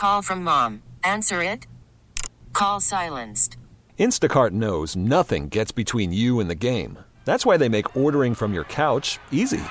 Call from mom. Answer it. Call silenced. Instacart knows nothing gets between you and the game. That's why they make ordering from your couch easy.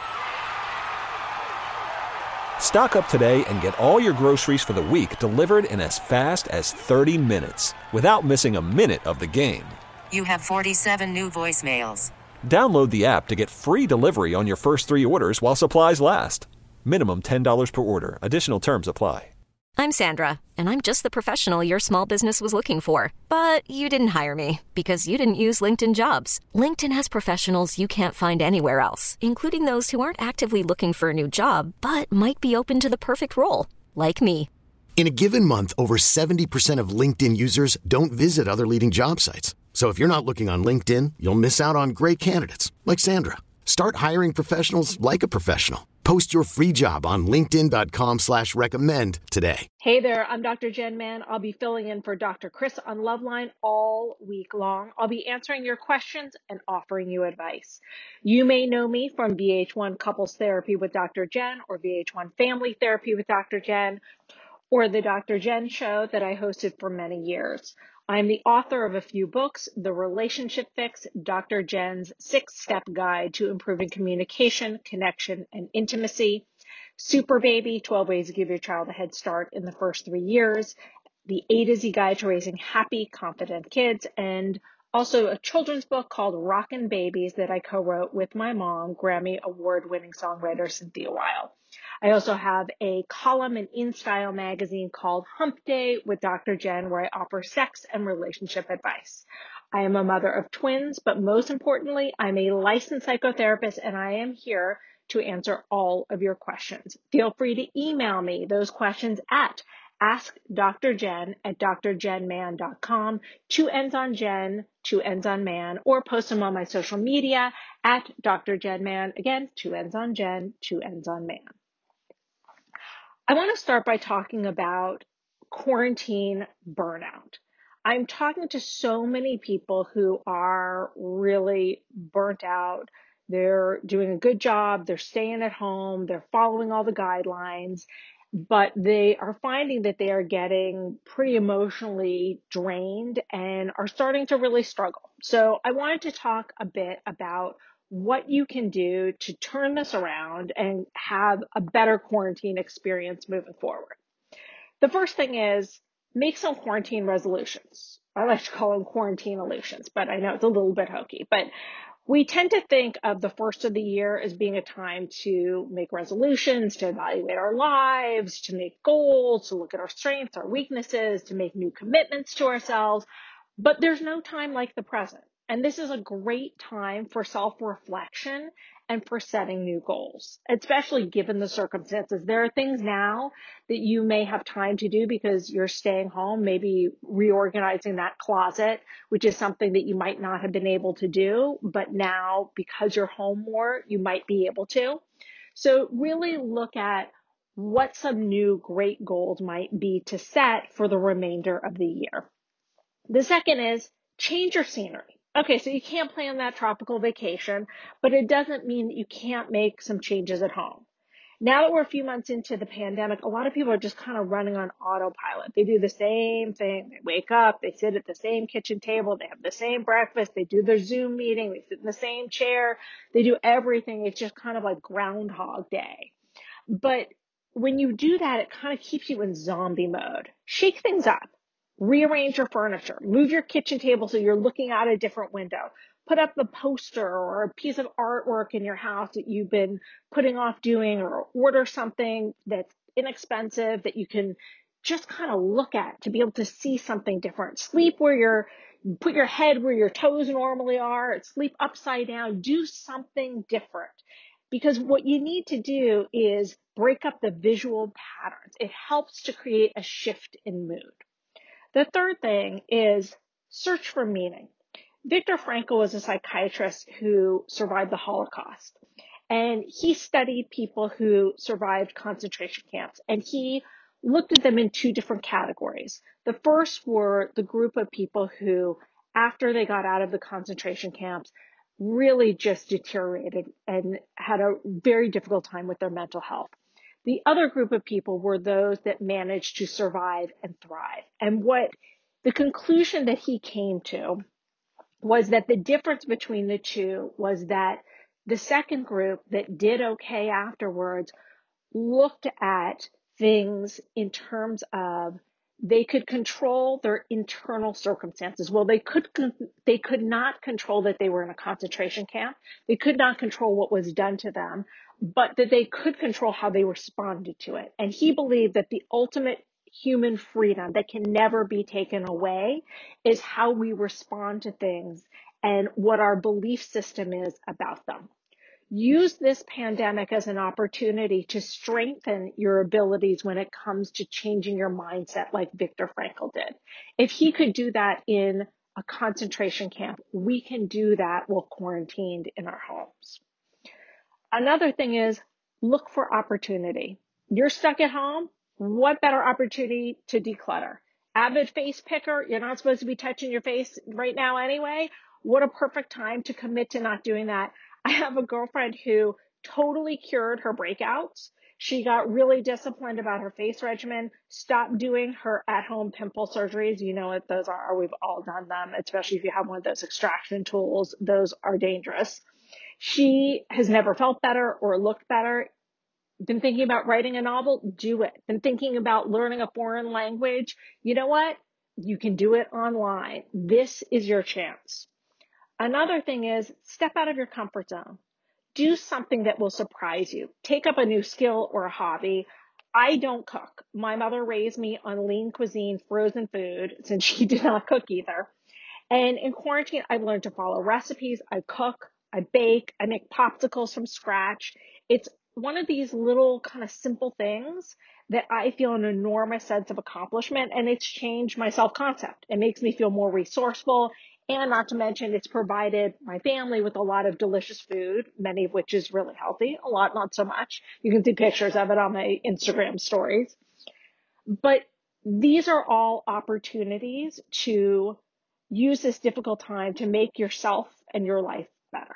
Stock up today and get all your groceries for the week delivered in as fast as 30 minutes without missing a minute of the game. You have 47 new voicemails. Download the app to get free delivery on your first 3 orders while supplies last. Minimum $10 per order. Additional terms apply. I'm Sandra, and I'm just the professional your small business was looking for. But you didn't hire me because you didn't use LinkedIn Jobs. LinkedIn has professionals you can't find anywhere else, including those who aren't actively looking for a new job, but might be open to the perfect role, like me. In a given month, over 70% of LinkedIn users don't visit other leading job sites. So if you're not looking on LinkedIn, you'll miss out on great candidates like Sandra. Start hiring professionals like a professional. Post your free job on linkedin.com/recommend today. Hey there, I'm Dr. Jen Mann. I'll be filling in for Dr. Chris on Loveline all week long. I'll be answering your questions and offering you advice. You may know me from VH1 Couples Therapy with Dr. Jen or VH1 Family Therapy with Dr. Jen or the Dr. Jen Show that I hosted for many years. I'm the author of a few books, The Relationship Fix, Dr. Jen's 6-Step Guide to Improving Communication, Connection, and Intimacy, Super Baby, 12 Ways to Give Your Child a Head Start in the First 3 Years, The A to Z Guide to Raising Happy, Confident Kids, and also a children's book called Rockin' Babies that I co-wrote with my mom, Grammy Award-winning songwriter Cynthia Weil. I also have a column in InStyle magazine called Hump Day with Dr. Jen, where I offer sex and relationship advice. I am a mother of twins, but most importantly, I'm a licensed psychotherapist, and I am here to answer all of your questions. Feel free to email me those questions at askdrjen@drjenman.com, 2 N's on Jen, 2 N's on man, or post them on my social media at Dr. Jen Man. Again, 2 N's on Jen, 2 N's on man. I want to start by talking about quarantine burnout. I'm talking to so many people who are really burnt out. They're doing a good job. They're staying at home. They're following all the guidelines, but they are finding that they are getting pretty emotionally drained and are starting to really struggle. So I wanted to talk a bit about what you can do to turn this around and have a better quarantine experience moving forward. The first thing is make some quarantine resolutions. I like to call them quarantine-olutions, but I know it's a little bit hokey. But we tend to think of the first of the year as being a time to make resolutions, to evaluate our lives, to make goals, to look at our strengths, our weaknesses, to make new commitments to ourselves. But there's no time like the present. And this is a great time for self-reflection and for setting new goals, especially given the circumstances. There are things now that you may have time to do because you're staying home, maybe reorganizing that closet, which is something that you might not have been able to do, but now because you're home more, you might be able to. So really look at what some new great goals might be to set for the remainder of the year. The second is change your scenery. Okay, so you can't plan that tropical vacation, but it doesn't mean that you can't make some changes at home. Now that we're a few months into the pandemic, a lot of people are just kind of running on autopilot. They do the same thing. They wake up, they sit at the same kitchen table, they have the same breakfast, they do their Zoom meeting, they sit in the same chair, they do everything. It's just kind of like Groundhog Day. But when you do that, it kind of keeps you in zombie mode. Shake things up. Rearrange your furniture, move your kitchen table so you're looking out a different window, put up a poster or a piece of artwork in your house that you've been putting off doing, or order something that's inexpensive that you can just kind of look at to be able to see something different. Sleep put your head where your toes normally are, sleep upside down, do something different. Because what you need to do is break up the visual patterns. It helps to create a shift in mood. The third thing is search for meaning. Viktor Frankl was a psychiatrist who survived the Holocaust, and he studied people who survived concentration camps, and he looked at them in 2 different categories. The first were the group of people who, after they got out of the concentration camps, really just deteriorated and had a very difficult time with their mental health. The other group of people were those that managed to survive and thrive. And what the conclusion that he came to was that the difference between the two was that the second group that did okay afterwards looked at things in terms of they could control their internal circumstances. Well, they could not control that they were in a concentration camp. They could not control what was done to them, but that they could control how they responded to it. And he believed that the ultimate human freedom that can never be taken away is how we respond to things and what our belief system is about them. Use this pandemic as an opportunity to strengthen your abilities when it comes to changing your mindset like Viktor Frankl did. If he could do that in a concentration camp, we can do that while quarantined in our homes. Another thing is look for opportunity. You're stuck at home. What better opportunity to declutter? Avid face picker. You're not supposed to be touching your face right now anyway. What a perfect time to commit to not doing that. I have a girlfriend who totally cured her breakouts. She got really disciplined about her face regimen, stopped doing her at-home pimple surgeries. You know what those are. We've all done them, especially if you have one of those extraction tools. Those are dangerous. She has never felt better or looked better. Been thinking about writing a novel? Do it. Been thinking about learning a foreign language? You know what? You can do it online. This is your chance. Another thing is step out of your comfort zone. Do something that will surprise you. Take up a new skill or a hobby. I don't cook. My mother raised me on lean cuisine, frozen food, since she did not cook either. And in quarantine, I've learned to follow recipes. I cook, I bake, I make popsicles from scratch. It's one of these little kind of simple things that I feel an enormous sense of accomplishment, and it's changed my self-concept. It makes me feel more resourceful. And not to mention, it's provided my family with a lot of delicious food, many of which is really healthy, a lot not so much. You can see pictures of it on my Instagram stories. But these are all opportunities to use this difficult time to make yourself and your life better.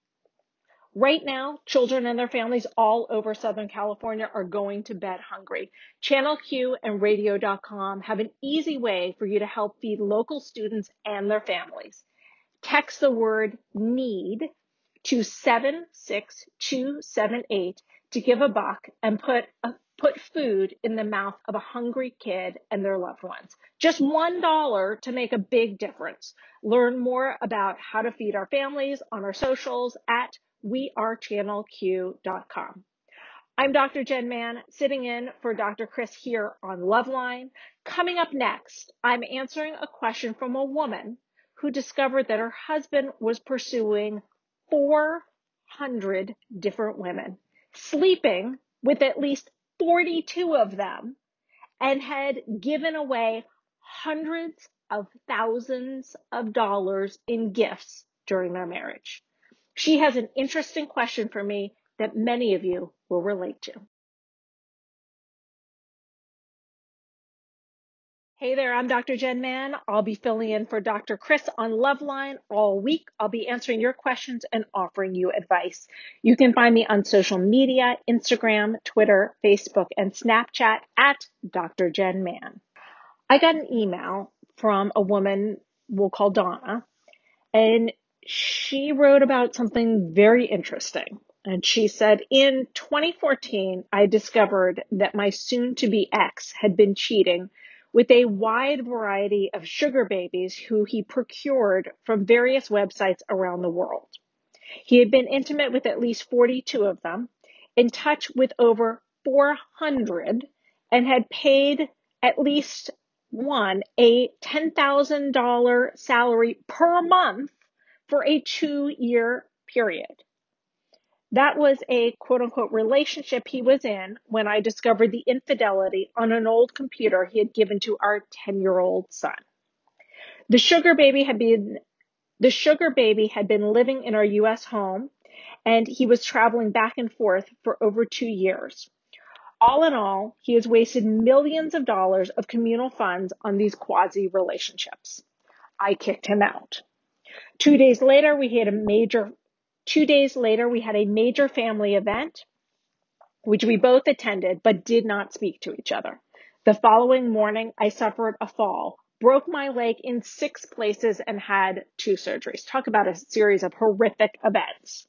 Right now, children and their families all over Southern California are going to bed hungry. Channel Q and radio.com have an easy way for you to help feed local students and their families. Text the word NEED to 76278 to give a buck and put food in the mouth of a hungry kid and their loved ones. Just $1 to make a big difference. Learn more about how to feed our families on our socials at wearechannelq.com. I'm Dr. Jen Mann, sitting in for Dr. Chris here on Loveline. Coming up next, I'm answering a question from a woman who discovered that her husband was pursuing 400 different women, sleeping with at least 42 of them, and had given away hundreds of thousands of dollars in gifts during their marriage. She has an interesting question for me that many of you will relate to. Hey there, I'm Dr. Jen Mann. I'll be filling in for Dr. Chris on Loveline all week. I'll be answering your questions and offering you advice. You can find me on social media, Instagram, Twitter, Facebook, and Snapchat at Dr. Jen Mann. I got an email from a woman we'll call Donna, and she wrote about something very interesting. And she said, in 2014, I discovered that my soon-to-be ex had been cheating with a wide variety of sugar babies who he procured from various websites around the world. He had been intimate with at least 42 of them, in touch with over 400, and had paid at least one a $10,000 salary per month for a 2-year period. That was a quote-unquote relationship he was in when I discovered the infidelity on an old computer he had given to our 10-year-old son. The sugar baby had been living in our U.S. home, and he was traveling back and forth for over 2 years. All in all, he has wasted millions of dollars of communal funds on these quasi-relationships. I kicked him out. 2 days later, we had a major family event, which we both attended but did not speak to each other. The following morning, I suffered a fall, broke my leg in 6 places, and had 2 surgeries. Talk about a series of horrific events.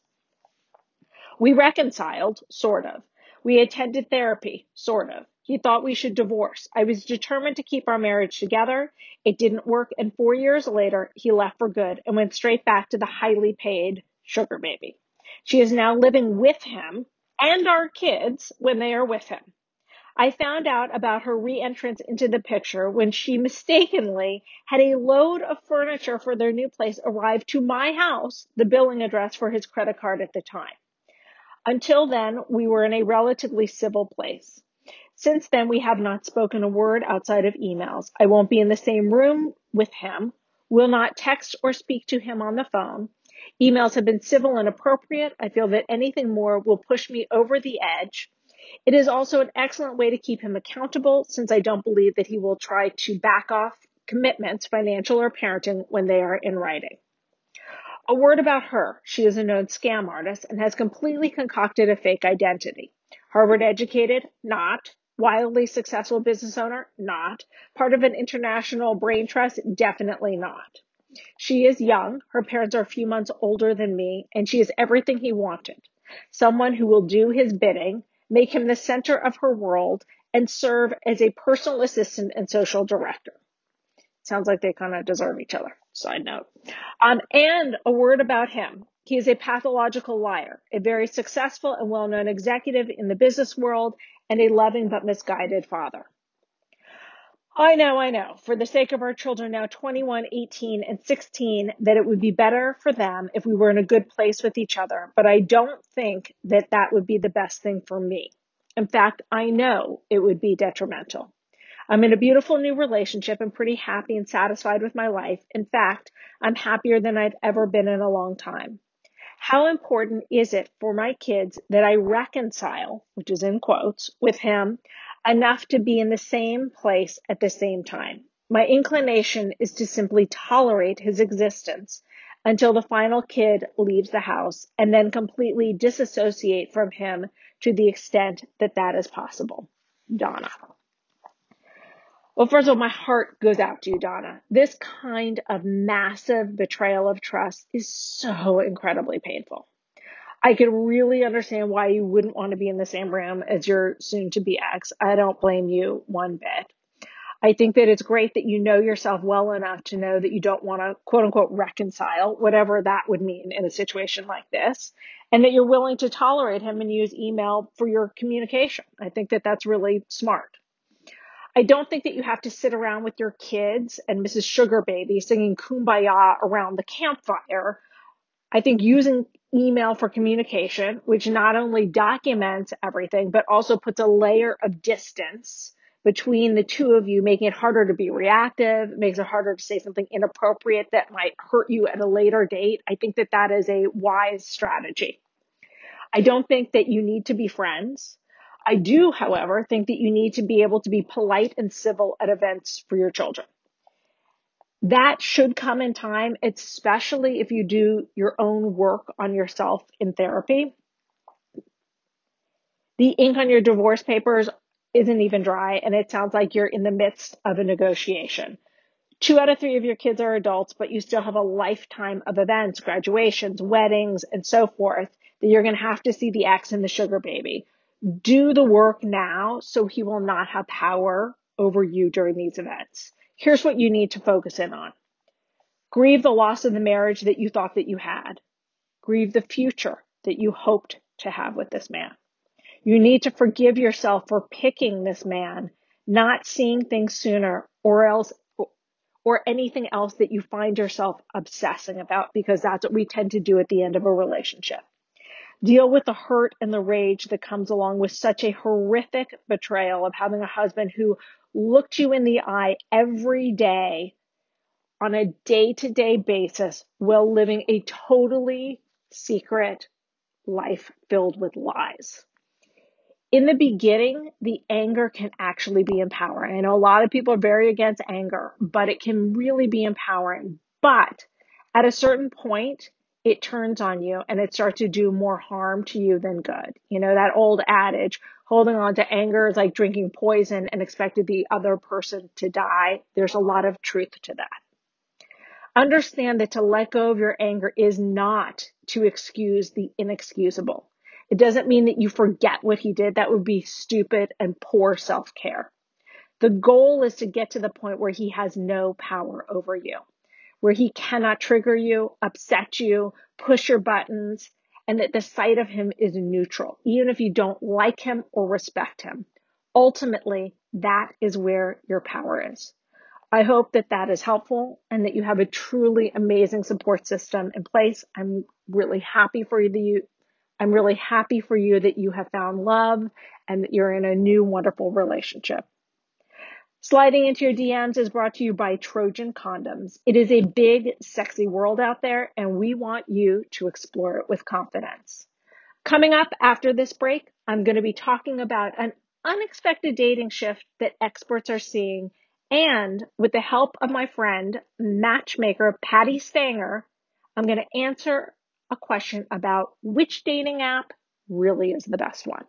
We reconciled, sort of. We attended therapy, sort of. He thought we should divorce. I was determined to keep our marriage together. It didn't work, and 4 years later, he left for good and went straight back to the highly paid sugar baby. She is now living with him and our kids when they are with him. I found out about her re-entrance into the picture when she mistakenly had a load of furniture for their new place arrive to my house, the billing address for his credit card at the time. Until then, we were in a relatively civil place. Since then, we have not spoken a word outside of emails. I won't be in the same room with him, will not text or speak to him on the phone. Emails have been civil and appropriate. I feel that anything more will push me over the edge. It is also an excellent way to keep him accountable, since I don't believe that he will try to back off commitments, financial or parenting, when they are in writing. A word about her. She is a known scam artist and has completely concocted a fake identity. Harvard educated? Not. Wildly successful business owner? Not. Part of an international brain trust? Definitely not. She is young. Her parents are a few months older than me, and she is everything he wanted. Someone who will do his bidding, make him the center of her world, and serve as a personal assistant and social director. Sounds like they kind of deserve each other. Side note. And a word about him. He is a pathological liar, a very successful and well-known executive in the business world, and a loving but misguided father. I know, for the sake of our children now 21, 18, and 16, that it would be better for them if we were in a good place with each other, but I don't think that that would be the best thing for me. In fact, I know it would be detrimental. I'm in a beautiful new relationship and pretty happy and satisfied with my life. In fact, I'm happier than I've ever been in a long time. How important is it for my kids that I reconcile, which is in quotes, with him enough to be in the same place at the same time? My inclination is to simply tolerate his existence until the final kid leaves the house and then completely disassociate from him to the extent that that is possible. Donna. Well, first of all, my heart goes out to you, Donna. This kind of massive betrayal of trust is so incredibly painful. I could really understand why you wouldn't want to be in the same room as your soon-to-be ex. I don't blame you one bit. I think that it's great that you know yourself well enough to know that you don't want to, quote unquote, reconcile, whatever that would mean in a situation like this, and that you're willing to tolerate him and use email for your communication. I think that that's really smart. I don't think that you have to sit around with your kids and Mrs. Sugar Baby singing Kumbaya around the campfire. I think using email for communication, which not only documents everything, but also puts a layer of distance between the two of you, making it harder to be reactive, makes it harder to say something inappropriate that might hurt you at a later date. I think that that is a wise strategy. I don't think that you need to be friends. I do, however, think that you need to be able to be polite and civil at events for your children. That should come in time, especially if you do your own work on yourself in therapy. The ink on your divorce papers isn't even dry, and it sounds like you're in the midst of a negotiation. 2 out of 3 of your kids are adults, but you still have a lifetime of events, graduations, weddings, and so forth, that you're going to have to see the ex and the sugar baby. Do the work now so he will not have power over you during these events. Here's what you need to focus in on. Grieve the loss of the marriage that you thought that you had. Grieve the future that you hoped to have with this man. You need to forgive yourself for picking this man, not seeing things sooner or anything else that you find yourself obsessing about, because that's what we tend to do at the end of a relationship. Deal with the hurt and the rage that comes along with such a horrific betrayal of having a husband who looked you in the eye every day on a day-to-day basis while living a totally secret life filled with lies. In the beginning, the anger can actually be empowering. I know a lot of people are very against anger, but it can really be empowering. But at a certain point, it turns on you and it starts to do more harm to you than good. You know, that old adage, holding on to anger is like drinking poison and expecting the other person to die. There's a lot of truth to that. Understand that to let go of your anger is not to excuse the inexcusable. It doesn't mean that you forget what he did. That would be stupid and poor self-care. The goal is to get to the point where he has no power over you, where he cannot trigger you, upset you, push your buttons, and that the sight of him is neutral, even if you don't like him or respect him. Ultimately, that is where your power is. I hope that that is helpful and that you have a truly amazing support system in place. I'm really happy for you that you have found love and that you're in a new wonderful relationship. Sliding into your DMs is brought to you by Trojan Condoms. It is a big, sexy world out there, and we want you to explore it with confidence. Coming up after this break, I'm going to be talking about an unexpected dating shift that experts are seeing, and with the help of my friend, matchmaker Patty Stanger, I'm going to answer a question about which dating app really is the best one.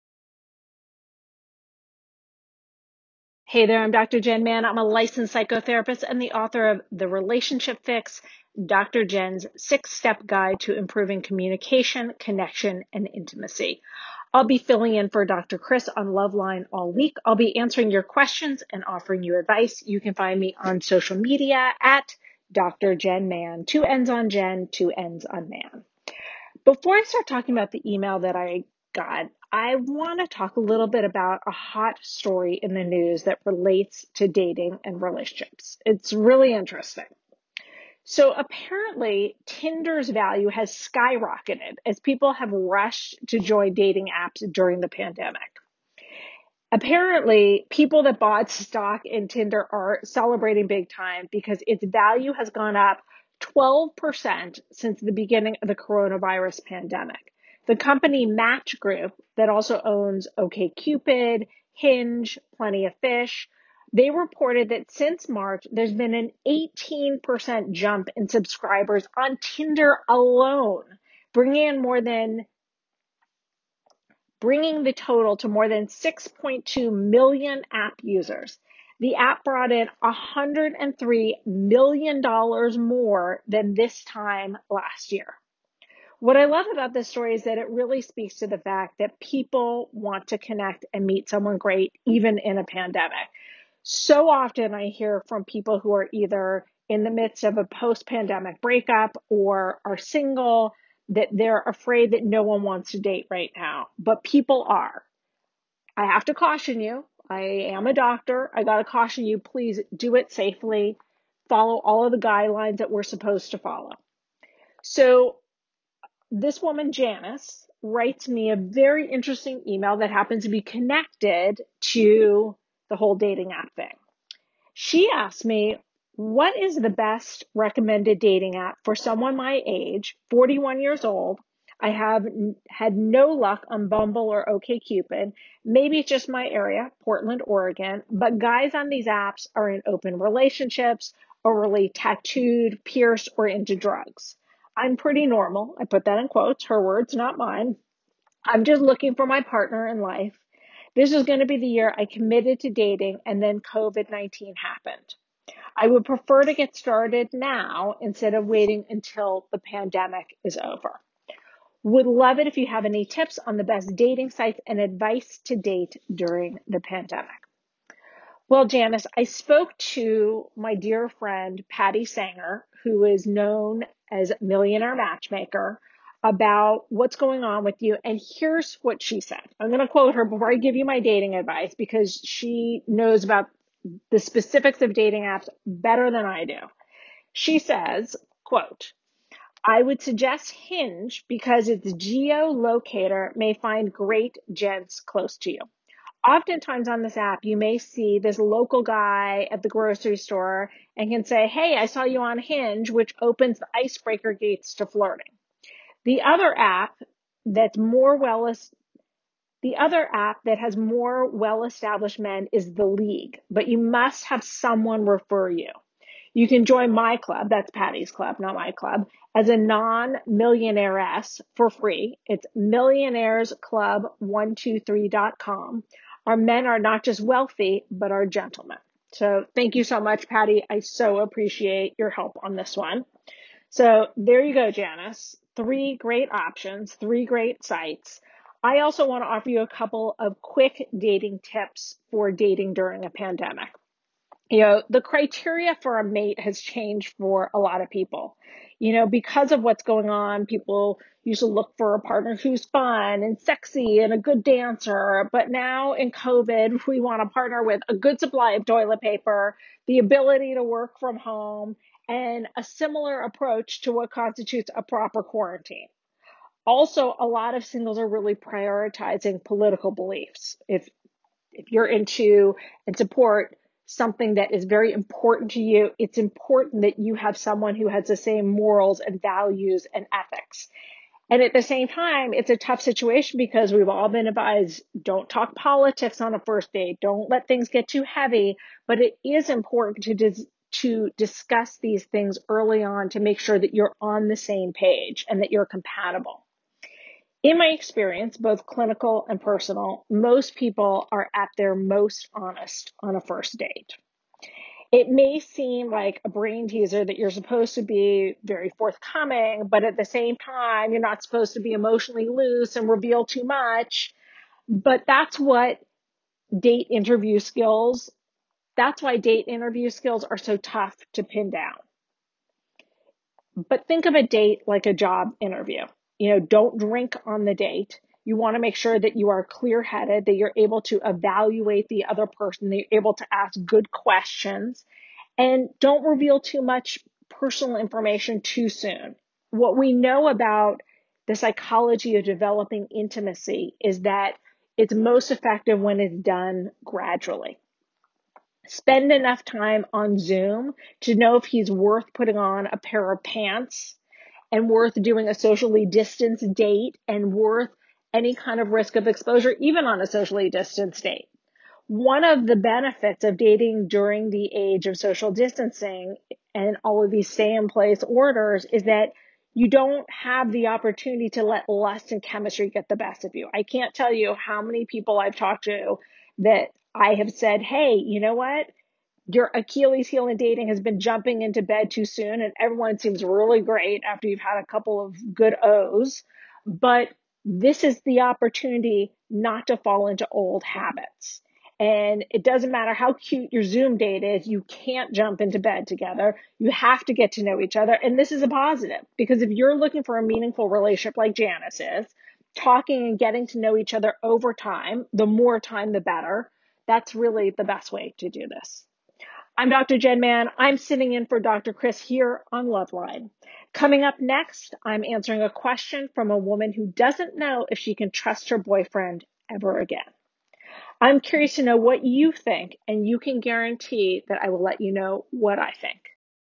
Hey there, I'm Dr. Jen Mann. I'm a licensed psychotherapist and the author of The Relationship Fix, Dr. Jen's 6-step guide to improving communication, connection, and intimacy. I'll be filling in for Dr. Chris on Loveline all week. I'll be answering your questions and offering you advice. You can find me on social media at Dr. Jen Mann, 2 N's on Jen, 2 N's on Mann. Before I start talking about the email that I got, I want to talk a little bit about a hot story in the news that relates to dating and relationships. It's really interesting. So apparently, Tinder's value has skyrocketed as people have rushed to join dating apps during the pandemic. Apparently, people that bought stock in Tinder are celebrating big time because its value has gone up 12% since the beginning of the coronavirus pandemic. The company Match Group, that also owns OkCupid, Hinge, Plenty of Fish, they reported that since March, there's been an 18% jump in subscribers on Tinder alone, bringing the total to more than 6.2 million app users. The app brought in $103 million more than this time last year. What I love about this story is that it really speaks to the fact that people want to connect and meet someone great, even in a pandemic. So often I hear from people who are either in the midst of a post-pandemic breakup or are single that they're afraid that no one wants to date right now, but people are. I have to caution you. I am a doctor. I got to caution you, please do it safely. Follow all of the guidelines that we're supposed to follow. So this woman, Janice, writes me a very interesting email that happens to be connected to the whole dating app thing. She asked me, what is the best recommended dating app for someone my age, 41 years old? I have had no luck on Bumble or OkCupid. Maybe it's just my area, Portland, Oregon, but guys on these apps are in open relationships, overly tattooed, pierced, or into drugs. I'm pretty normal. I put that in quotes, her words, not mine. I'm just looking for my partner in life. This is going to be the year I committed to dating, and then COVID-19 happened. I would prefer to get started now instead of waiting until the pandemic is over. Would love it if you have any tips on the best dating sites and advice to date during the pandemic. Well, Janice, I spoke to my dear friend, Patty Sanger, who is known as Millionaire Matchmaker, about what's going on with you. And here's what she said. I'm going to quote her before I give you my dating advice because she knows about the specifics of dating apps better than I do. She says, quote, I would suggest Hinge because its geolocator may find great gents close to you. Oftentimes on this app, you may see this local guy at the grocery store and can say, hey, I saw you on Hinge, which opens the icebreaker gates to flirting. The other app that has more well-established men is The League, but you must have someone refer you. You can join my club, that's Patty's club, not my club, as a non-millionairess for free. It's millionairesclub123.com. Our men are not just wealthy, but are gentlemen. So thank you so much, Patty. I so appreciate your help on this one. So there you go, Janice. 3 great options, 3 great sites. I also want to offer you a couple of quick dating tips for dating during a pandemic. The criteria for a mate has changed for a lot of people. Because of what's going on, people usually look for a partner who's fun and sexy and a good dancer. But now in COVID, we want a partner with a good supply of toilet paper, the ability to work from home, and a similar approach to what constitutes a proper quarantine. Also, a lot of singles are really prioritizing political beliefs. If you're into and support something that is very important to you, it's important that you have someone who has the same morals and values and ethics. And at the same time, it's a tough situation because we've all been advised, don't talk politics on a first date, don't let things get too heavy, but it is important to discuss these things early on to make sure that you're on the same page and that you're compatible. In my experience, both clinical and personal, most people are at their most honest on a first date. It may seem like a brain teaser that you're supposed to be very forthcoming, but at the same time, you're not supposed to be emotionally loose and reveal too much. But that's why date interview skills are so tough to pin down. But think of a date like a job interview. Don't drink on the date. You want to make sure that you are clear-headed, that you're able to evaluate the other person, that you're able to ask good questions, and don't reveal too much personal information too soon. What we know about the psychology of developing intimacy is that it's most effective when it's done gradually. Spend enough time on Zoom to know if he's worth putting on a pair of pants and worth doing a socially distanced date and worth any kind of risk of exposure, even on a socially distanced date. One of the benefits of dating during the age of social distancing and all of these stay-in-place orders is that you don't have the opportunity to let lust and chemistry get the best of you. I can't tell you how many people I've talked to that I have said, hey, you know what? Your Achilles heel in dating has been jumping into bed too soon, and everyone seems really great after you've had a couple of good O's. But this is the opportunity not to fall into old habits. And it doesn't matter how cute your Zoom date is, you can't jump into bed together. You have to get to know each other. And this is a positive, because if you're looking for a meaningful relationship like Janice is, talking and getting to know each other over time, the more time, the better. That's really the best way to do this. I'm Dr. Jen Mann. I'm sitting in for Dr. Chris here on Loveline. Coming up next, I'm answering a question from a woman who doesn't know if she can trust her boyfriend ever again. I'm curious to know what you think, and you can guarantee that I will let you know what I think.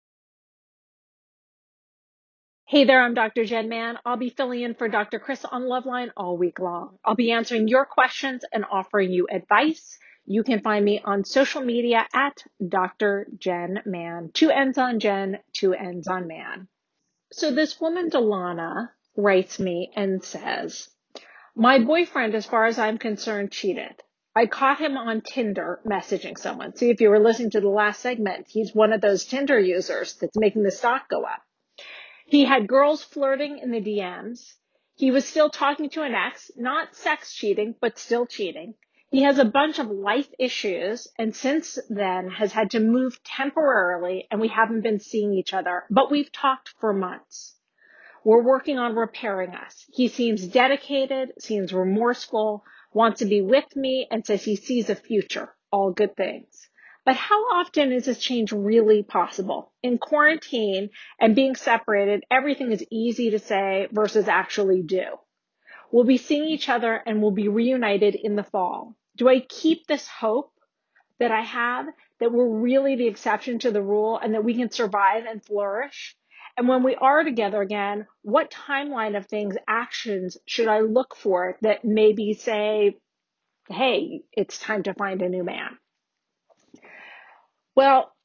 Hey there, I'm Dr. Jen Mann. I'll be filling in for Dr. Chris on Loveline all week long. I'll be answering your questions and offering you advice. You can find me on social media at Dr. Jen Mann. 2 N's on Jen, 2 N's on Man. So this woman, Delana, writes me and says, my boyfriend, as far as I'm concerned, cheated. I caught him on Tinder messaging someone. See, if you were listening to the last segment, he's one of those Tinder users that's making the stock go up. He had girls flirting in the DMs. He was still talking to an ex, not sex cheating, but still cheating. He has a bunch of life issues, and since then has had to move temporarily, and we haven't been seeing each other, but we've talked for months. We're working on repairing us. He seems dedicated, seems remorseful, wants to be with me, and says he sees a future. All good things. But how often is this change really possible? In quarantine and being separated, everything is easy to say versus actually do. We'll be seeing each other and we'll be reunited in the fall. Do I keep this hope that I have that we're really the exception to the rule and that we can survive and flourish? And when we are together again, what timeline of things, actions should I look for that maybe say, hey, it's time to find a new man? Well,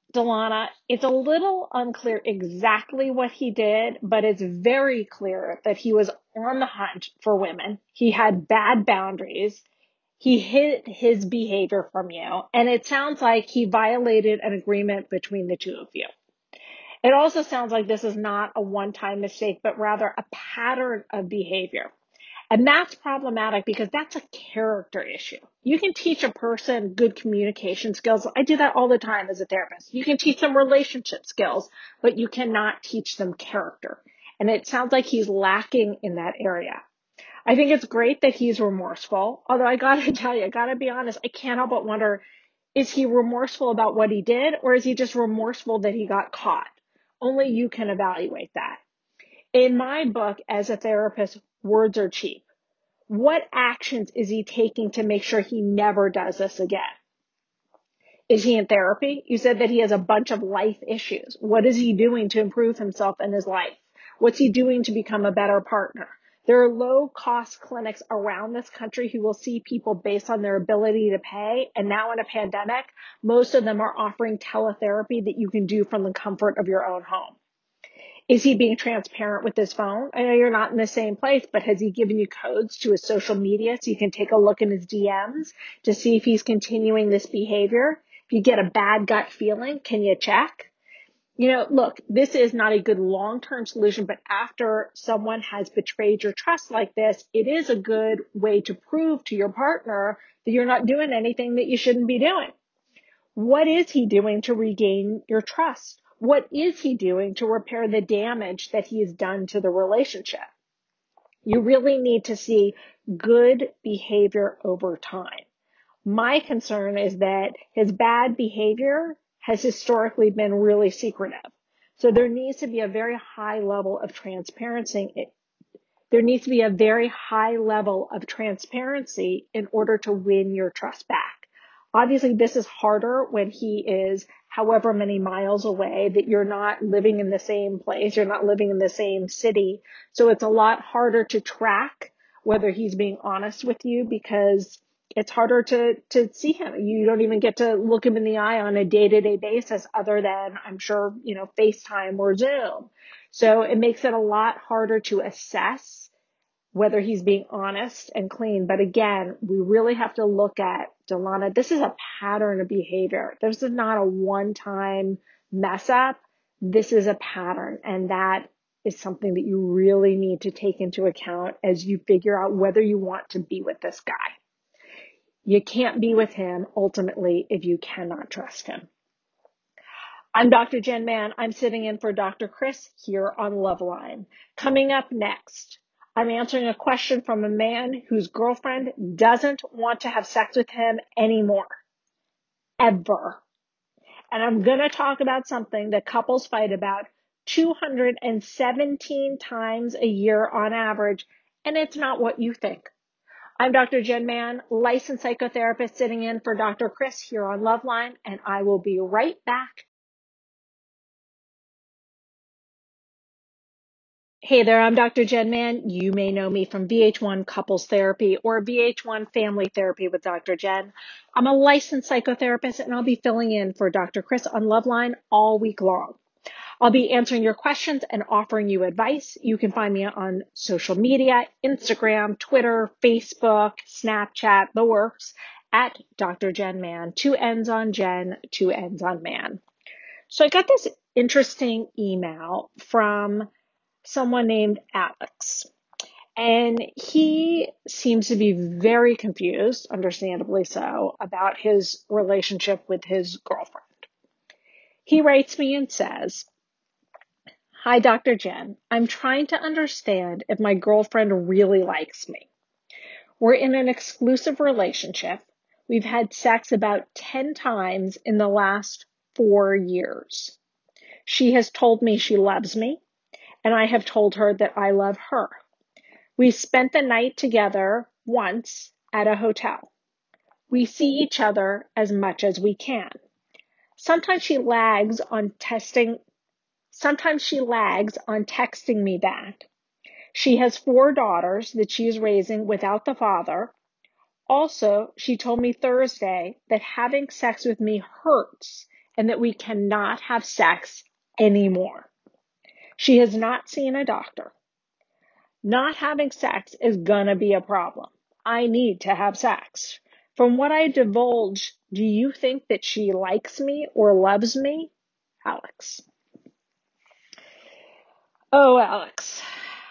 Delana, it's a little unclear exactly what he did, but it's very clear that he was on the hunt for women. He had bad boundaries. He hid his behavior from you, and it sounds like he violated an agreement between the two of you. It also sounds like this is not a one-time mistake, but rather a pattern of behavior. And that's problematic because that's a character issue. You can teach a person good communication skills. I do that all the time as a therapist. You can teach them relationship skills, but you cannot teach them character. And it sounds like he's lacking in that area. I think it's great that he's remorseful. Although I gotta tell you, I gotta be honest, I can't help but wonder, is he remorseful about what he did, or is he just remorseful that he got caught? Only you can evaluate that. In my book, as a therapist, words are cheap. What actions is he taking to make sure he never does this again? Is he in therapy? You said that he has a bunch of life issues. What is he doing to improve himself in his life? What's he doing to become a better partner? There are low-cost clinics around this country who will see people based on their ability to pay. And now in a pandemic, most of them are offering teletherapy that you can do from the comfort of your own home. Is he being transparent with his phone? I know you're not in the same place, but has he given you codes to his social media so you can take a look in his DMs to see if he's continuing this behavior? If you get a bad gut feeling, can you check? Look, this is not a good long-term solution, but after someone has betrayed your trust like this, it is a good way to prove to your partner that you're not doing anything that you shouldn't be doing. What is he doing to regain your trust? What is he doing to repair the damage that he has done to the relationship? You really need to see good behavior over time. My concern is that his bad behavior has historically been really secretive. So there needs to be a very high level of transparency. There needs to be a very high level of transparency in order to win your trust back. Obviously, this is harder when he is however many miles away, that you're not living in the same place, you're not living in the same city. So it's a lot harder to track whether he's being honest with you because it's harder to see him. You don't even get to look him in the eye on a day-to-day basis other than, I'm sure, FaceTime or Zoom. So it makes it a lot harder to assess whether he's being honest and clean. But again, we really have to look at, Delana, this is a pattern of behavior. This is not a one-time mess up. This is a pattern. And that is something that you really need to take into account as you figure out whether you want to be with this guy. You can't be with him ultimately if you cannot trust him. I'm Dr. Jen Mann. I'm sitting in for Dr. Chris here on Loveline. Coming up next, I'm answering a question from a man whose girlfriend doesn't want to have sex with him anymore. Ever. And I'm going to talk about something that couples fight about 217 times a year on average, and it's not what you think. I'm Dr. Jen Mann, licensed psychotherapist sitting in for Dr. Chris here on Loveline, and I will be right back. Hey there, I'm Dr. Jen Mann. You may know me from VH1 Couples Therapy or VH1 Family Therapy with Dr. Jen. I'm a licensed psychotherapist, and I'll be filling in for Dr. Chris on Loveline all week long. I'll be answering your questions and offering you advice. You can find me on social media, Instagram, Twitter, Facebook, Snapchat, the works, at Dr. Jen Mann. 2 N's on Jen, 2 N's on Mann. So I got this interesting email from someone named Alex, and he seems to be very confused, understandably so, about his relationship with his girlfriend. He writes me and says, "Hi, Dr. Jen. I'm trying to understand if my girlfriend really likes me. We're in an exclusive relationship. We've had sex about 10 times in the last 4 years. She has told me she loves me, and I have told her that I love her. We spent the night together once at a hotel. We see each other as much as we can. Sometimes she lags on texting me back. She has 4 daughters that she is raising without the father. Also, she told me Thursday that having sex with me hurts and that we cannot have sex anymore. She has not seen a doctor. Not having sex is gonna be a problem. I need to have sex. From what I divulge, do you think that she likes me or loves me? Alex. Oh, Alex.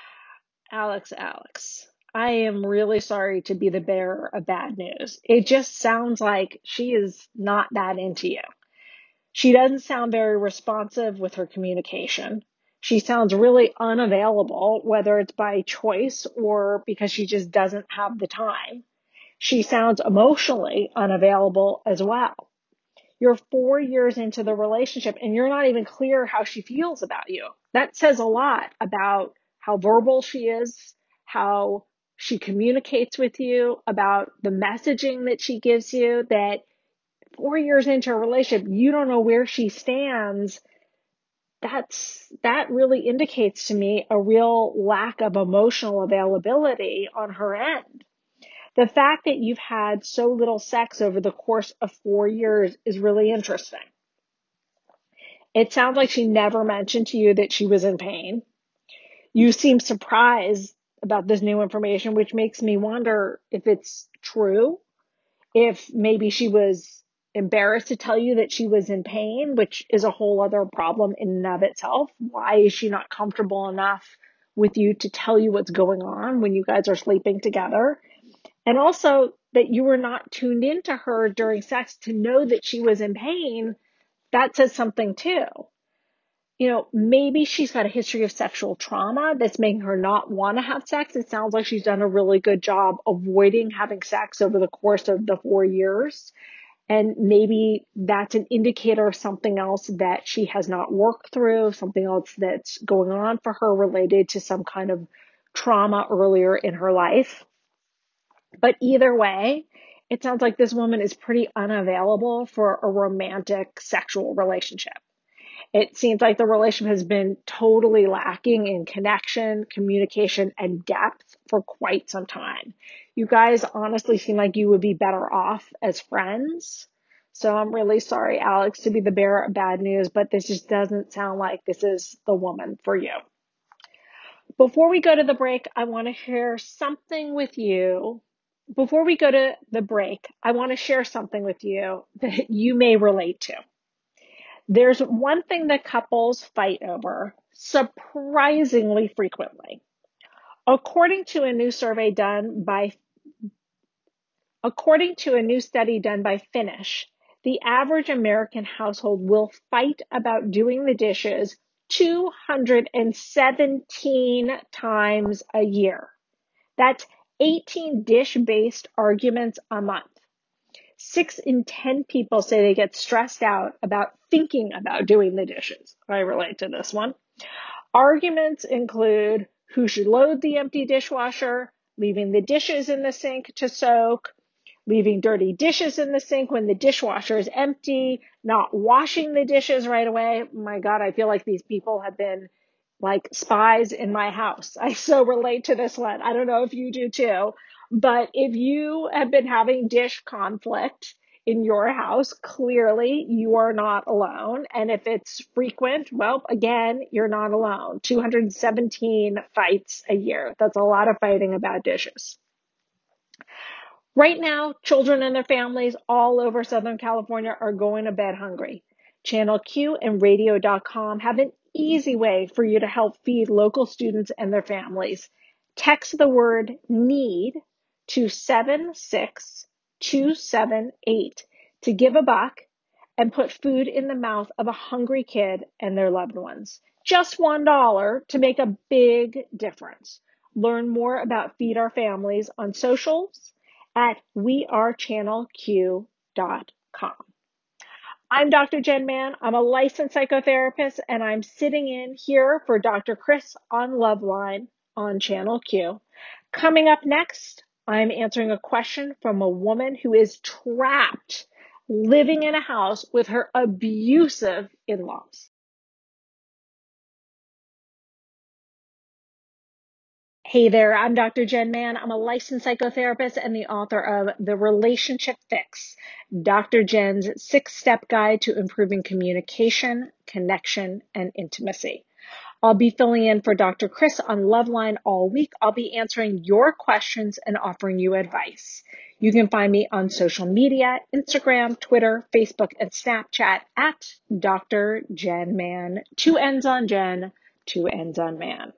Alex. I am really sorry to be the bearer of bad news. It just sounds like she is not that into you. She doesn't sound very responsive with her communication. She sounds really unavailable, whether it's by choice or because she just doesn't have the time. She sounds emotionally unavailable as well. You're 4 years into the relationship and you're not even clear how she feels about you. That says a lot about how verbal she is, how she communicates with you, about the messaging that she gives you, that 4 years into a relationship, you don't know where she stands. That really indicates to me a real lack of emotional availability on her end. The fact that you've had so little sex over the course of 4 years is really interesting. It sounds like she never mentioned to you that she was in pain. You seem surprised about this new information, which makes me wonder if it's true, if maybe she was embarrassed to tell you that she was in pain, which is a whole other problem in and of itself. Why is she not comfortable enough with you to tell you what's going on when you guys are sleeping together? And also that you were not tuned into her during sex to know that she was in pain, that says something too. Maybe she's got a history of sexual trauma that's making her not want to have sex. It sounds like she's done a really good job avoiding having sex over the course of the 4 years. And maybe that's an indicator of something else that she has not worked through, something else that's going on for her related to some kind of trauma earlier in her life. But either way, it sounds like this woman is pretty unavailable for a romantic sexual relationship. It seems like the relationship has been totally lacking in connection, communication, and depth for quite some time. You guys honestly seem like you would be better off as friends. So I'm really sorry, Alex, to be the bearer of bad news, but this just doesn't sound like this is the woman for you. Before we go to the break, I want to share something with you. Before we go to the break, I want to share something with you that you may relate to. There's one thing that couples fight over surprisingly frequently. According to a new study done by Finnish, the average American household will fight about doing the dishes 217 times a year. That's 18 dish-based arguments a month. 6 in 10 people say they get stressed out about thinking about doing the dishes. I relate to this one. Arguments include who should load the empty dishwasher, leaving the dishes in the sink to soak, leaving dirty dishes in the sink when the dishwasher is empty, not washing the dishes right away. My God, I feel like these people have been like spies in my house. I so relate to this one. I don't know if you do too, but if you have been having dish conflict in your house, clearly you are not alone. And if it's frequent, well, again, you're not alone. 217 fights a year. That's a lot of fighting about dishes. Right now, children and their families all over Southern California are going to bed hungry. Channel Q and radio.com have an easy way for you to help feed local students and their families. Text the word NEED to 76278 to give a buck and put food in the mouth of a hungry kid and their loved ones. Just $1 to make a big difference. Learn more about Feed Our Families on socials at wearechannelq.com. I'm Dr. Jen Mann. I'm a licensed psychotherapist, and I'm sitting in here for Dr. Chris on Loveline on Channel Q. Coming up next, I'm answering a question from a woman who is trapped living in a house with her abusive in-laws. Hey there, I'm Dr. Jen Mann. I'm a licensed psychotherapist and the author of The Relationship Fix, Dr. Jen's 6-step guide to improving communication, connection, and intimacy. I'll be filling in for Dr. Chris on Loveline all week. I'll be answering your questions and offering you advice. You can find me on social media, Instagram, Twitter, Facebook, and Snapchat at Dr. Jen Mann. 2 N's on Jen, 2 N's on Man.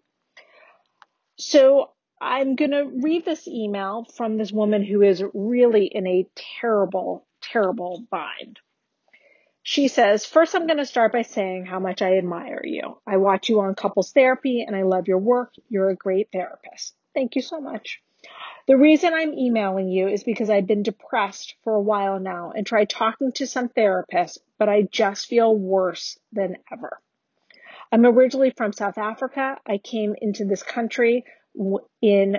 So I'm going to read this email from this woman who is really in a terrible, terrible bind. She says, first, I'm going to start by saying how much I admire you. I watch you on couples therapy and I love your work. You're a great therapist. Thank you so much. The reason I'm emailing you is because I've been depressed for a while now and tried talking to some therapists, but I just feel worse than ever. I'm originally from South Africa. I came into this country in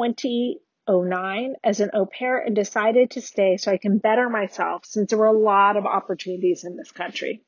2009 as an au pair and decided to stay so I can better myself since there were a lot of opportunities in this country.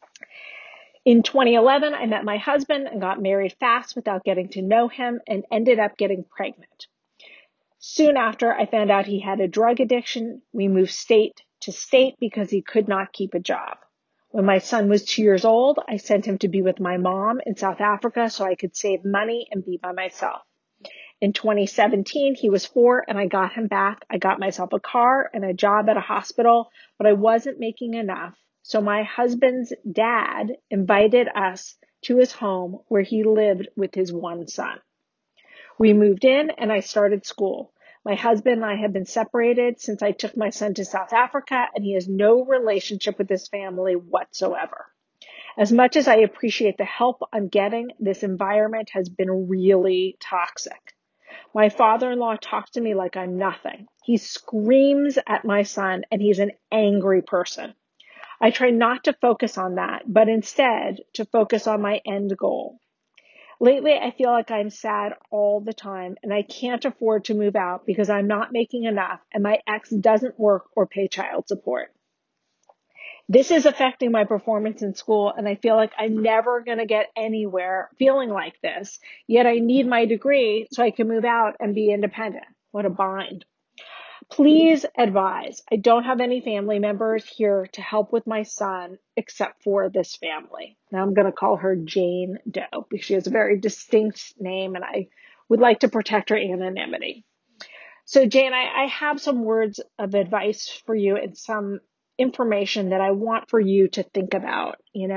In 2011, I met my husband and got married fast without getting to know him and ended up getting pregnant. Soon after, I found out he had a drug addiction. We moved state to state because he could not keep a job. When my son was 2 years old, I sent him to be with my mom in South Africa so I could save money and be by myself. In 2017, he was 4 and I got him back. I got myself a car and a job at a hospital, but I wasn't making enough. So my husband's dad invited us to his home where he lived with his one son. We moved in and I started school. My husband and I have been separated since I took my son to South Africa, and he has no relationship with his family whatsoever. As much as I appreciate the help I'm getting, this environment has been really toxic. My father-in-law talks to me like I'm nothing. He screams at my son, and he's an angry person. I try not to focus on that, but instead to focus on my end goal. Lately, I feel like I'm sad all the time and I can't afford to move out because I'm not making enough and my ex doesn't work or pay child support. This is affecting my performance in school and I feel like I'm never going to get anywhere feeling like this, yet I need my degree so I can move out and be independent. What a bind. Please advise. I don't have any family members here to help with my son except for this family. Now I'm going to call her Jane Doe because she has a very distinct name and I would like to protect her anonymity. So Jane, I have some words of advice for you and some information that I want for you to think about.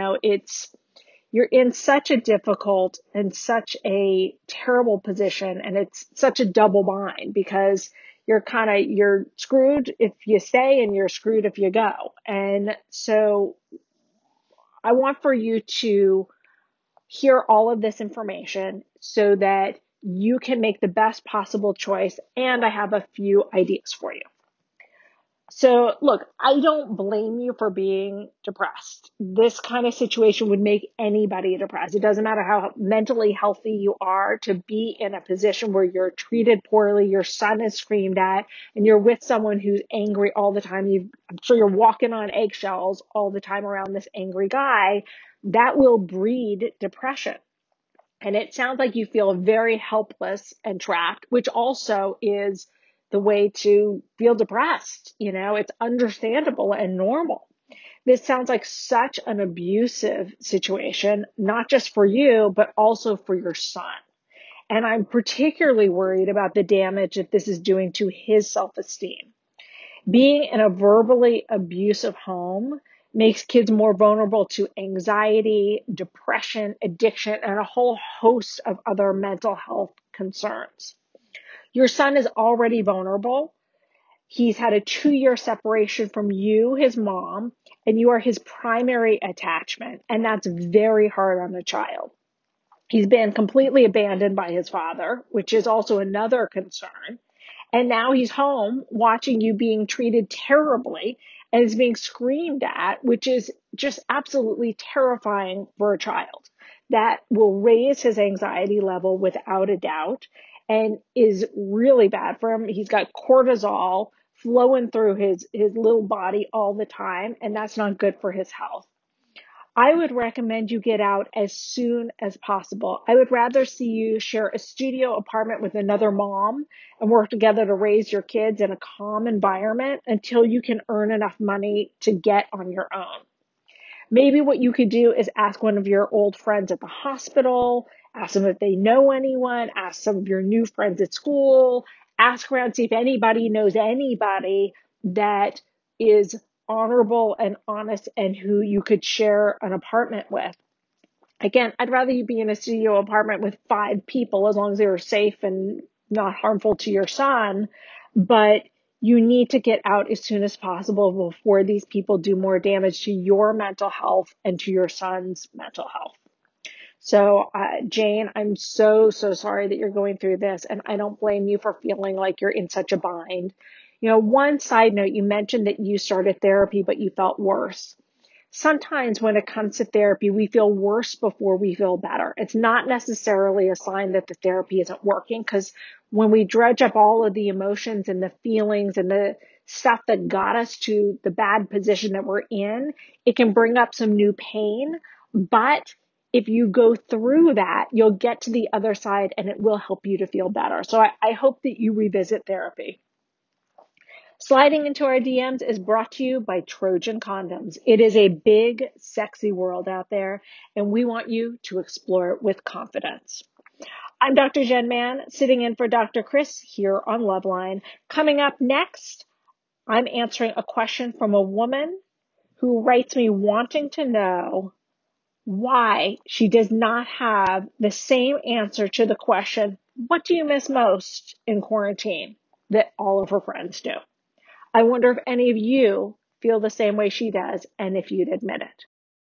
You're in such a difficult and such a terrible position, and it's such a double bind because you're screwed if you stay and you're screwed if you go. And so I want for you to hear all of this information so that you can make the best possible choice. And I have a few ideas for you. So look, I don't blame you for being depressed. This kind of situation would make anybody depressed. It doesn't matter how mentally healthy you are to be in a position where you're treated poorly, your son is screamed at, and you're with someone who's angry all the time. I'm sure you're walking on eggshells all the time around this angry guy. That will breed depression. And it sounds like you feel very helpless and trapped, which also is the way to feel depressed. It's understandable and normal. This sounds like such an abusive situation, not just for you, but also for your son. And I'm particularly worried about the damage that this is doing to his self-esteem. Being in a verbally abusive home makes kids more vulnerable to anxiety, depression, addiction, and a whole host of other mental health concerns. Your son is already vulnerable. He's had a 2-year separation from you, his mom, and you are his primary attachment. And that's very hard on a child. He's been completely abandoned by his father, which is also another concern. And now he's home watching you being treated terribly and is being screamed at, which is just absolutely terrifying for a child. That will raise his anxiety level without a doubt and is really bad for him. He's got cortisol flowing through his little body all the time, and that's not good for his health. I would recommend you get out as soon as possible. I would rather see you share a studio apartment with another mom and work together to raise your kids in a calm environment until you can earn enough money to get on your own. Maybe what you could do is ask one of your old friends at the hospital, ask them if they know anyone, ask some of your new friends at school, ask around, see if anybody knows anybody that is honorable and honest and who you could share an apartment with. Again, I'd rather you be in a studio apartment with 5 people as long as they're safe and not harmful to your son, but you need to get out as soon as possible before these people do more damage to your mental health and to your son's mental health. So, Jane, I'm so sorry that you're going through this, and I don't blame you for feeling like you're in such a bind. One side note, you mentioned that you started therapy, but you felt worse. Sometimes when it comes to therapy, we feel worse before we feel better. It's not necessarily a sign that the therapy isn't working, because when we dredge up all of the emotions and the feelings and the stuff that got us to the bad position that we're in, it can bring up some new pain. But if you go through that, you'll get to the other side and it will help you to feel better. So I hope that you revisit therapy. Sliding into our DMs is brought to you by Trojan Condoms. It is a big, sexy world out there, and we want you to explore it with confidence. I'm Dr. Jen Mann, sitting in for Dr. Chris here on Loveline. Coming up next, I'm answering a question from a woman who writes me wanting to know why she does not have the same answer to the question, what do you miss most in quarantine, that all of her friends do. I wonder if any of you feel the same way she does, and if you'd admit it.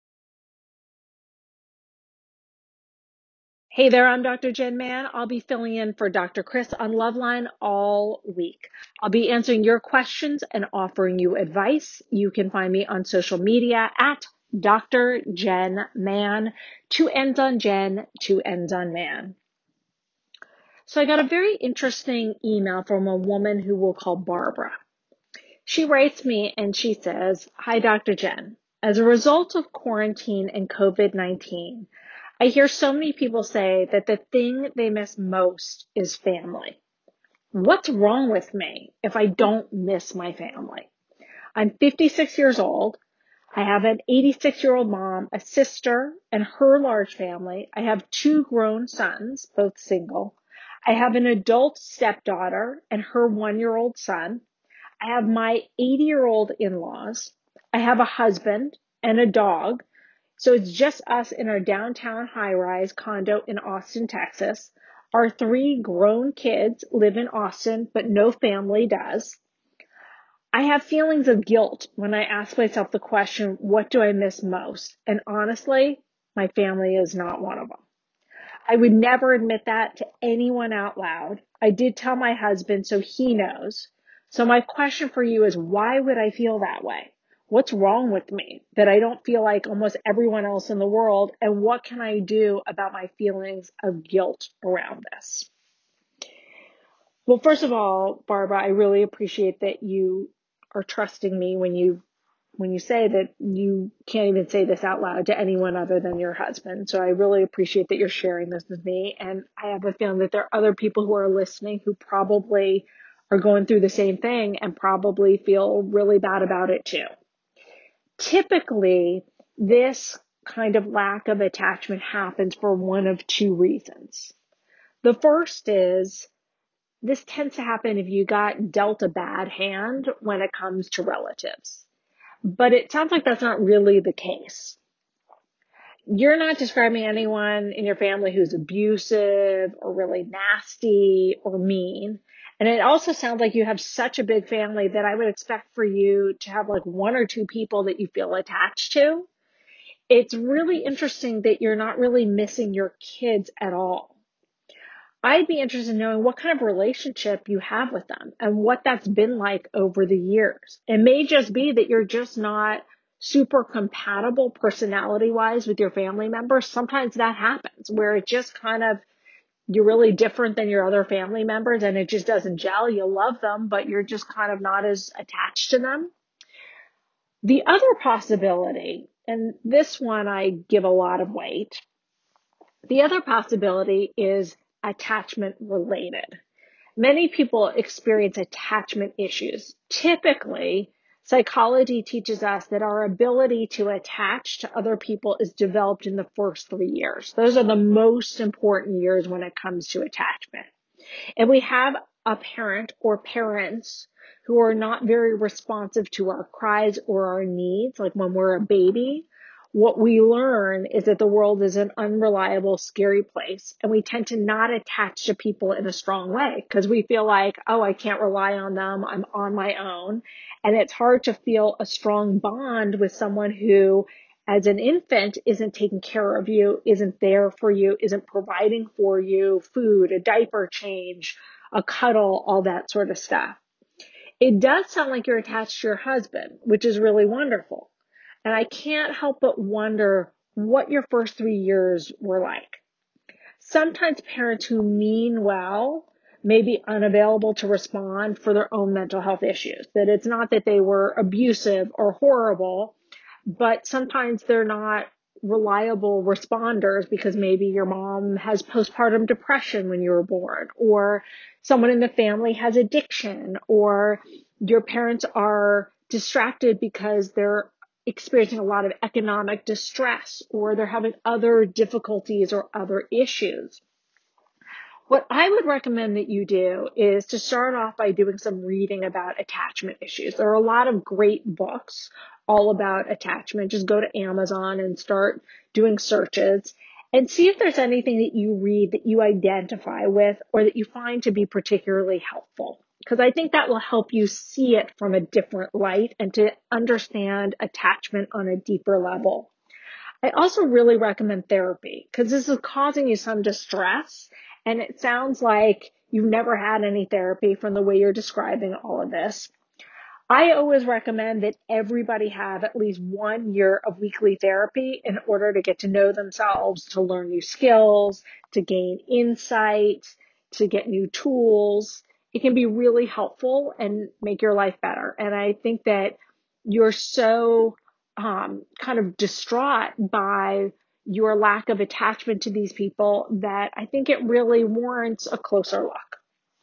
Hey there, I'm Dr. Jen Mann. I'll be filling in for Dr. Chris on Loveline all week. I'll be answering your questions and offering you advice. You can find me on social media at Dr. Jen Mann, 2 N's on Jen, 2 N's on Mann. So I got a very interesting email from a woman who we'll call Barbara. She writes me and she says, "Hi, Dr. Jen. As a result of quarantine and COVID-19, I hear so many people say that the thing they miss most is family. What's wrong with me if I don't miss my family? I'm 56 years old. I have an 86-year-old mom, a sister, and her large family. I have 2 grown sons, both single. I have an adult stepdaughter and her 1-year-old son. I have my 80-year-old in-laws. I have a husband and a dog. So it's just us in our downtown high-rise condo in Austin, Texas. Our 3 grown kids live in Austin, but no family does. I have feelings of guilt when I ask myself the question, what do I miss most? And honestly, my family is not one of them. I would never admit that to anyone out loud. I did tell my husband, so he knows. So my question for you is, why would I feel that way? What's wrong with me that I don't feel like almost everyone else in the world? And what can I do about my feelings of guilt around this? Well, first of all, Barbara, I really appreciate that you are trusting me when you say that you can't even say this out loud to anyone other than your husband. So I really appreciate that you're sharing this with me. And I have a feeling that there are other people who are listening who probably are going through the same thing and probably feel really bad about it too. Typically, this kind of lack of attachment happens for one of 2 reasons. The first is this tends to happen if you got dealt a bad hand when it comes to relatives. But it sounds like that's not really the case. You're not describing anyone in your family who's abusive or really nasty or mean. And it also sounds like you have such a big family that I would expect for you to have like 1 or 2 people that you feel attached to. It's really interesting that you're not really missing your kids at all. I'd be interested in knowing what kind of relationship you have with them and what that's been like over the years. It may just be that you're just not super compatible personality-wise with your family members. Sometimes that happens where it just kind of, you're really different than your other family members and it just doesn't gel. You love them, but you're just kind of not as attached to them. The other possibility And this one I give a lot of weight. The other possibility is attachment related. Many people experience attachment issues. Typically, psychology teaches us that our ability to attach to other people is developed in the first 3 years. Those are the most important years when it comes to attachment. And we have a parent or parents who are not very responsive to our cries or our needs, like when we're a baby. What we learn is that the world is an unreliable, scary place, and we tend to not attach to people in a strong way because we feel like, oh, I can't rely on them, I'm on my own. And it's hard to feel a strong bond with someone who, as an infant, isn't taking care of you, isn't there for you, isn't providing for you food, a diaper change, a cuddle, all that sort of stuff. It does sound like you're attached to your husband, which is really wonderful. And I can't help but wonder what your first 3 years were like. Sometimes parents who mean well may be unavailable to respond for their own mental health issues. That it's not that they were abusive or horrible, but sometimes they're not reliable responders because maybe your mom has postpartum depression when you were born, or someone in the family has addiction, or your parents are distracted because they're experiencing a lot of economic distress, or they're having other difficulties or other issues. What I would recommend that you do is to start off by doing some reading about attachment issues. There are a lot of great books all about attachment. Just go to Amazon and start doing searches and see if there's anything that you read that you identify with or that you find to be particularly helpful. Because I think that will help you see it from a different light and to understand attachment on a deeper level. I also really recommend therapy because this is causing you some distress, and it sounds like you've never had any therapy from the way you're describing all of this. I always recommend that everybody have at least 1 year of weekly therapy in order to get to know themselves, to learn new skills, to gain insight, to get new tools. It can be really helpful and make your life better. And I think that you're so kind of distraught by your lack of attachment to these people that I think it really warrants a closer look.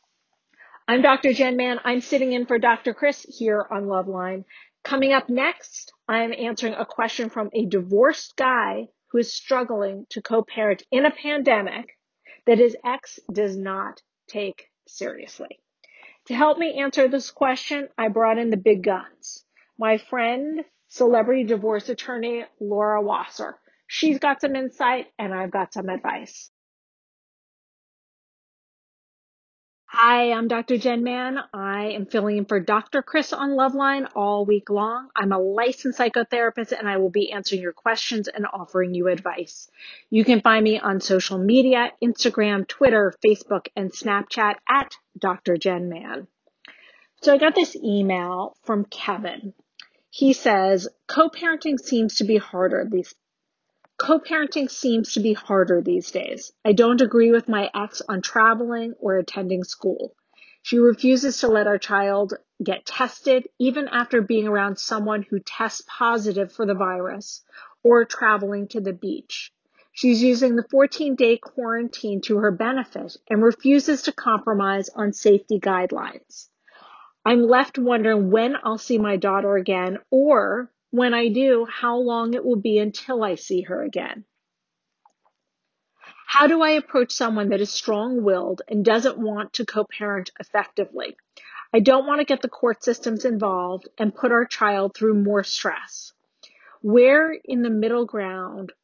I'm Dr. Jen Mann. I'm sitting in for Dr. Chris here on Loveline. Coming up next, I'm answering a question from a divorced guy who is struggling to co-parent in a pandemic that his ex does not take seriously. To help me answer this question, I brought in the big guns. My friend, celebrity divorce attorney, Laura Wasser. She's got some insight and I've got some advice. Hi, I'm Dr. Jen Mann. I am filling in for Dr. Chris on Loveline all week long. I'm a licensed psychotherapist and I will be answering your questions and offering you advice. You can find me on social media, Instagram, Twitter, Facebook, and Snapchat at Dr. Jen Mann. So I got this email from Kevin. He says, co-parenting seems to be harder these days. I don't agree with my ex on traveling or attending school. She refuses to let our child get tested even after being around someone who tests positive for the virus or traveling to the beach. She's using the 14-day quarantine to her benefit and refuses to compromise on safety guidelines. I'm left wondering when I'll see my daughter again, or when I do, how long it will be until I see her again. How do I approach someone that is strong-willed and doesn't want to co-parent effectively? I don't want to get the court systems involved and put our child through more stress. Where is the middle ground,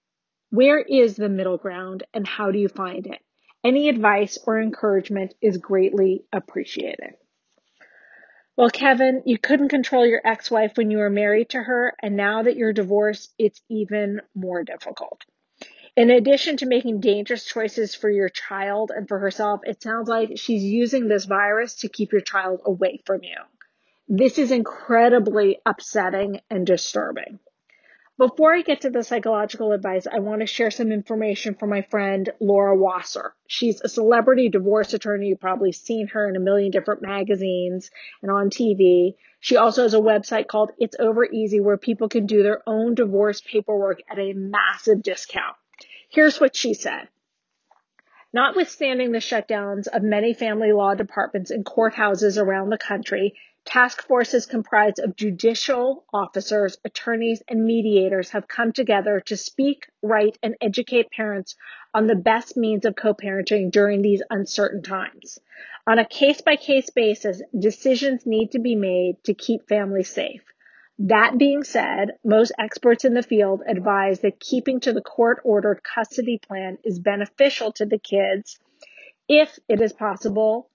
and how do you find it? Any advice or encouragement is greatly appreciated. Well, Kevin, you couldn't control your ex-wife when you were married to her, and now that you're divorced, it's even more difficult. In addition to making dangerous choices for your child and for herself, it sounds like she's using this virus to keep your child away from you. This is incredibly upsetting and disturbing. Before I get to the psychological advice, I want to share some information from my friend Laura Wasser. She's a celebrity divorce attorney. You've probably seen her in a million different magazines and on TV. She also has a website called It's Over Easy where people can do their own divorce paperwork at a massive discount. Here's what she said. Notwithstanding the shutdowns of many family law departments and courthouses around the country, task forces comprised of judicial officers, attorneys, and mediators have come together to speak, write, and educate parents on the best means of co-parenting during these uncertain times. On a case-by-case basis, decisions need to be made to keep families safe. That being said, most experts in the field advise that keeping to the court-ordered custody plan is beneficial to the kids if it is possible.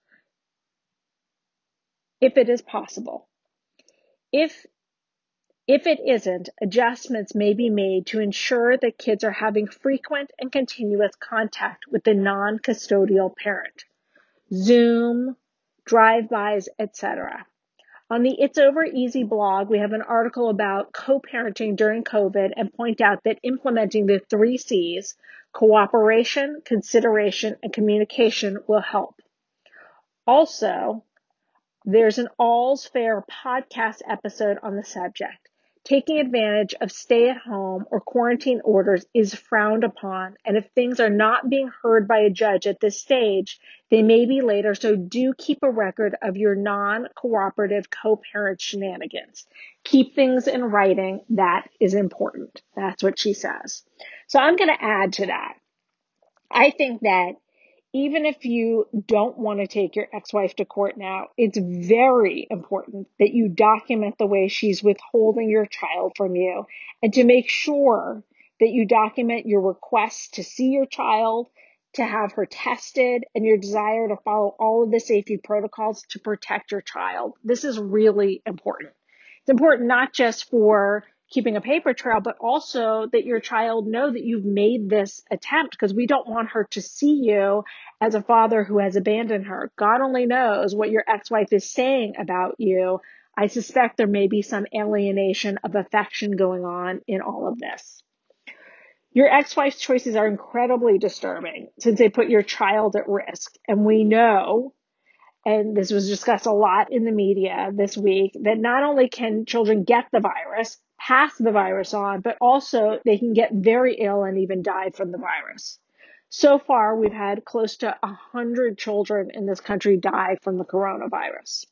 If it isn't, adjustments may be made to ensure that kids are having frequent and continuous contact with the non-custodial parent. Zoom, drive-bys, etc. On the It's Over Easy blog, we have an article about co-parenting during COVID and point out that implementing the 3 C's, cooperation, consideration, and communication will help. Also, there's an All's Fair podcast episode on the subject. Taking advantage of stay-at-home or quarantine orders is frowned upon, and if things are not being heard by a judge at this stage, they may be later, so do keep a record of your non-cooperative co-parent shenanigans. Keep things in writing. That is important. That's what she says. So I'm going to add to that. I think that even if you don't want to take your ex-wife to court now, it's very important that you document the way she's withholding your child from you and to make sure that you document your requests to see your child, to have her tested, and your desire to follow all of the safety protocols to protect your child. This is really important. It's important not just for keeping a paper trail, but also that your child know that you've made this attempt, because we don't want her to see you as a father who has abandoned her. God only knows what your ex-wife is saying about you. I suspect there may be some alienation of affection going on in all of this. Your ex-wife's choices are incredibly disturbing since they put your child at risk. And we know, and this was discussed a lot in the media this week, that not only can children get the virus, pass the virus on, but also they can get very ill and even die from the virus. So far, we've had close to 100 children in this country die from the coronavirus.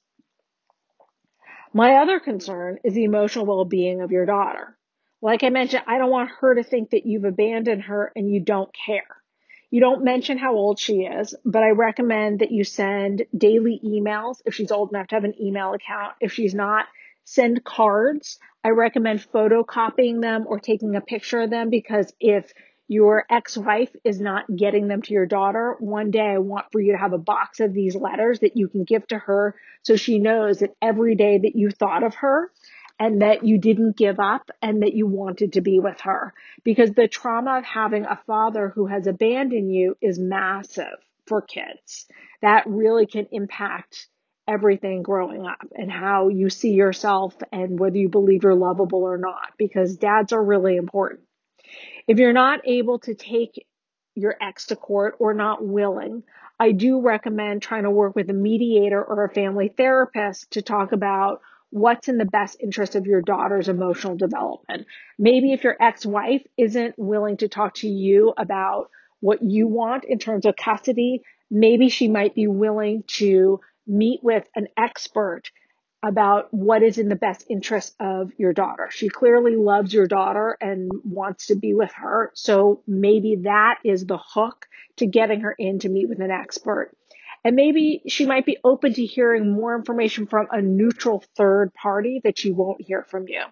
My other concern is the emotional well-being of your daughter. Like I mentioned, I don't want her to think that you've abandoned her and you don't care. You don't mention how old she is, but I recommend that you send daily emails if she's old enough to have an email account. If she's not, send cards. I recommend photocopying them or taking a picture of them, because if your ex-wife is not getting them to your daughter, one day I want for you to have a box of these letters that you can give to her so she knows that every day that you thought of her and that you didn't give up and that you wanted to be with her. Because the trauma of having a father who has abandoned you is massive for kids. That really can impact everything growing up and how you see yourself and whether you believe you're lovable or not, because dads are really important. If you're not able to take your ex to court or not willing, I do recommend trying to work with a mediator or a family therapist to talk about what's in the best interest of your daughter's emotional development. Maybe if your ex-wife isn't willing to talk to you about what you want in terms of custody, maybe she might be willing to meet with an expert about what is in the best interest of your daughter. She clearly loves your daughter and wants to be with her. So maybe that is the hook to getting her in to meet with an expert. And maybe she might be open to hearing more information from a neutral third party that she won't hear from you.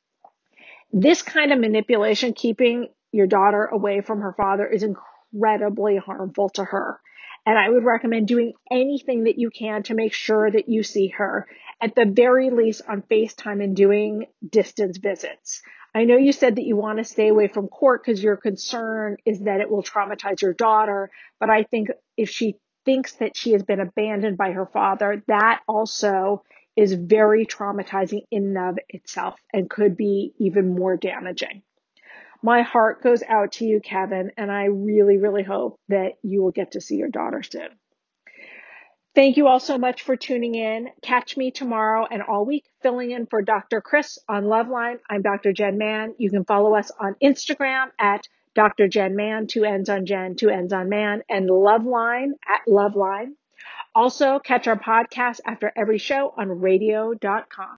This kind of manipulation, keeping your daughter away from her father, is incredibly harmful to her. And I would recommend doing anything that you can to make sure that you see her, at the very least on FaceTime, and doing distance visits. I know you said that you want to stay away from court because your concern is that it will traumatize your daughter, but I think if she thinks that she has been abandoned by her father, that also is very traumatizing in and of itself and could be even more damaging. My heart goes out to you, Kevin, and I really, really hope that you will get to see your daughter soon. Thank you all so much for tuning in. Catch me tomorrow and all week filling in for Dr. Chris on Loveline. I'm Dr. Jen Mann. You can follow us on Instagram at Dr. Jen Mann, 2 N's on Jen, 2 N's on Mann, and Loveline at Loveline. Also, catch our podcast after every show on radio.com.